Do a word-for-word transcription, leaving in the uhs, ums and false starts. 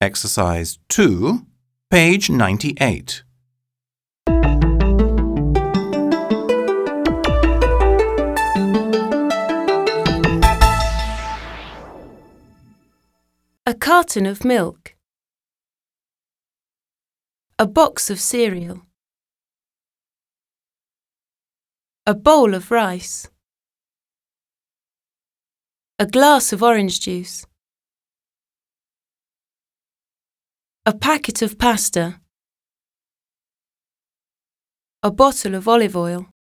Exercise two, page ninety-eight. A carton of milk. A box of cereal. A bowl of rice. A glass of orange juice. A packet of pasta. A bottle of olive oil.